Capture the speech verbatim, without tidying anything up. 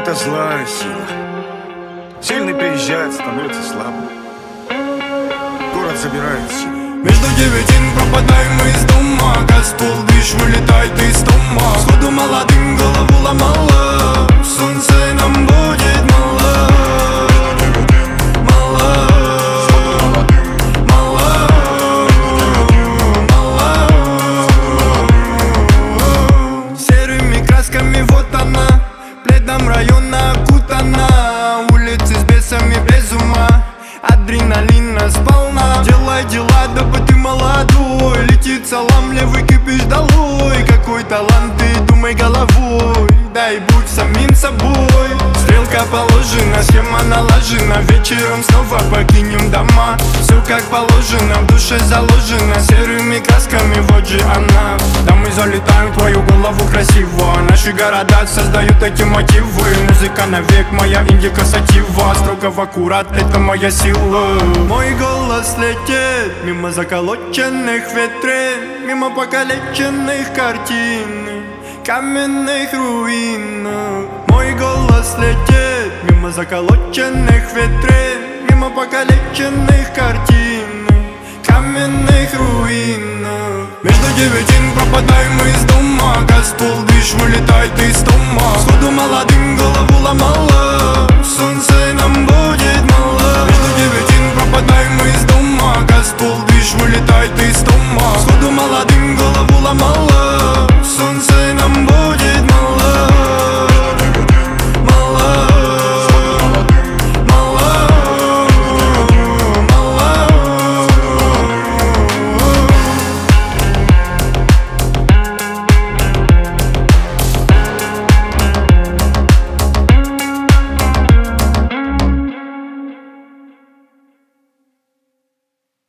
это злая сила. Сильный приезжает, становится слабым. Город забирает силу. Между девятин пропадаем мы из дома. Газ полдыш вылетает из дома. Сходу молодым голову ломало. Солнце нам будет мало. Мало. Мало. Мало. Серыми красками вот она, пледом района окутана. Улицы с бесами без ума, адреналина сполна. Делай дела, дабы ты молодой. Летит салам, левый кипиш долой. Какой талант, ты думай головой. Дай будь самим собой. Стрелка положена, схема налажена. Вечером снова покинем дома. Все как положено, в душе заложено. Серыми красками, вот же она. Да мы залетаем в твою голову красиво. Наши города создают эти мотивы. Музыка навек, моя индика сатива. Строго в аккурат, это моя сила. Мой голос летит мимо заколоченных витрин, мимо покалеченных картин, каменных руин. Мой голос летит мимо заколоченных витрин, мимо покалеченных картин, каменных руин. Между девятин пропадаем мы из дома. Газ пол